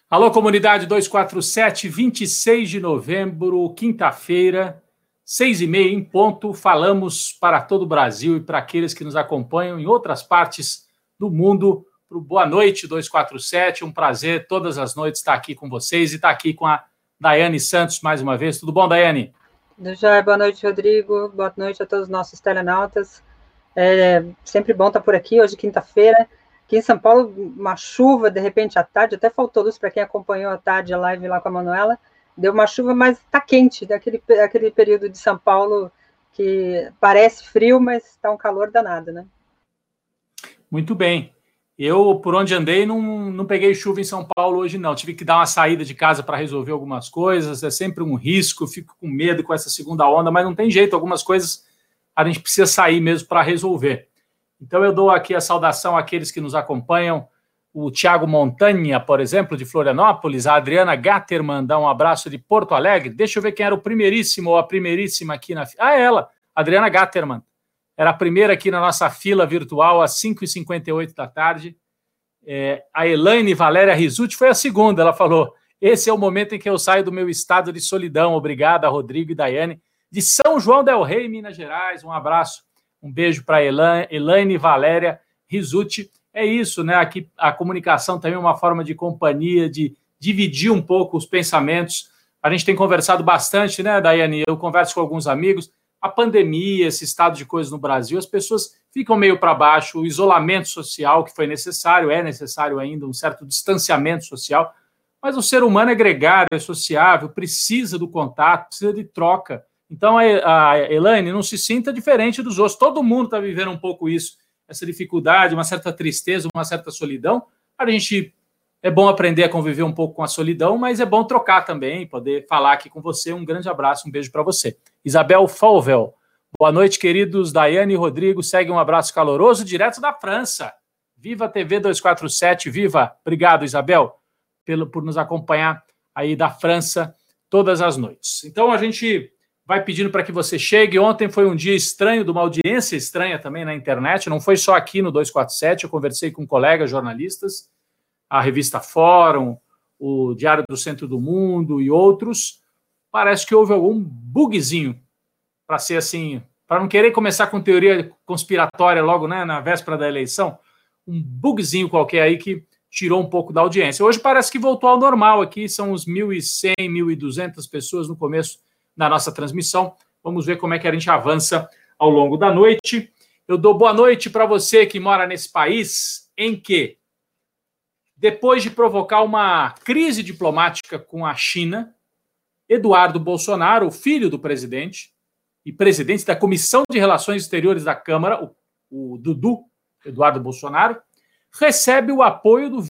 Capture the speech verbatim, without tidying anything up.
Alô, comunidade duzentos e quarenta e sete, vinte e seis de novembro, quinta-feira, seis e meia em ponto. Falamos para todo o Brasil e para aqueles que nos acompanham em outras partes do mundo. Pro boa noite, duzentos e quarenta e sete. Um prazer todas as noites estar aqui com vocês e estar aqui com a Daiane Santos mais uma vez. Tudo bom, Daiane? Tudo jóia. Boa noite, Rodrigo. Boa noite a todos os nossos telenautas. É sempre bom estar por aqui. Hoje, quinta-feira. Aqui em São Paulo, uma chuva, de repente, à tarde, até faltou luz para quem acompanhou à tarde a live lá com a Manuela, deu uma chuva, mas está quente, daquele aquele período de São Paulo que parece frio, mas está um calor danado, né? Muito bem. Eu, por onde andei, não, não peguei chuva em São Paulo hoje, não. Tive que dar uma saída de casa para resolver algumas coisas, é sempre um risco, fico com medo com essa segunda onda, mas não tem jeito, algumas coisas a gente precisa sair mesmo para resolver. Então, eu dou aqui a saudação àqueles que nos acompanham. O Tiago Montanha, por exemplo, de Florianópolis. A Adriana Gatterman dá um abraço de Porto Alegre. Deixa eu ver quem era o primeiríssimo ou a primeiríssima aqui na... Ah, ela, Adriana Gatterman. Era a primeira aqui na nossa fila virtual às cinco e cinquenta e oito da tarde. É, a Elaine Valéria Risucci foi a segunda. Ela falou, esse é o momento em que eu saio do meu estado de solidão. Obrigada, Rodrigo e Daiane. De São João del Rei, Minas Gerais. Um abraço. Um beijo para a Elaine Valéria Risucci. É isso, né? Aqui a comunicação também é uma forma de companhia, de dividir um pouco os pensamentos. A gente tem conversado bastante, né, Daiane? Eu converso com alguns amigos. A pandemia, esse estado de coisas no Brasil, as pessoas ficam meio para baixo. O isolamento social que foi necessário, é necessário ainda um certo distanciamento social. Mas o ser humano é gregário, é sociável, precisa do contato, precisa de troca. Então, a Elaine não se sinta diferente dos outros. Todo mundo está vivendo um pouco isso, essa dificuldade, uma certa tristeza, uma certa solidão. A gente é bom aprender a conviver um pouco com a solidão, mas é bom trocar também, poder falar aqui com você. Um grande abraço, um beijo para você. Isabel Falvel. Boa noite, queridos. Daiane e Rodrigo. Segue um abraço caloroso, direto da França. Viva a T V duzentos e quarenta e sete, viva. Obrigado, Isabel, pelo, por nos acompanhar aí da França todas as noites. Então, a gente vai pedindo para que você chegue. Ontem foi um dia estranho, de uma audiência estranha também na internet, não foi só aqui no duzentos e quarenta e sete, eu conversei com colegas jornalistas, a revista Fórum, o Diário do Centro do Mundo e outros. Parece que houve algum bugzinho, para ser assim, para não querer começar com teoria conspiratória logo, né, na véspera da eleição, um bugzinho qualquer aí que tirou um pouco da audiência. Hoje parece que voltou ao normal aqui, são uns mil e cem, mil e duzentas pessoas no começo na nossa transmissão. Vamos ver como é que a gente avança ao longo da noite. Eu dou boa noite para você que mora nesse país em que, depois de provocar uma crise diplomática com a China, Eduardo Bolsonaro, o filho do presidente e presidente da Comissão de Relações Exteriores da Câmara, o, o Dudu, Eduardo Bolsonaro, recebe o apoio do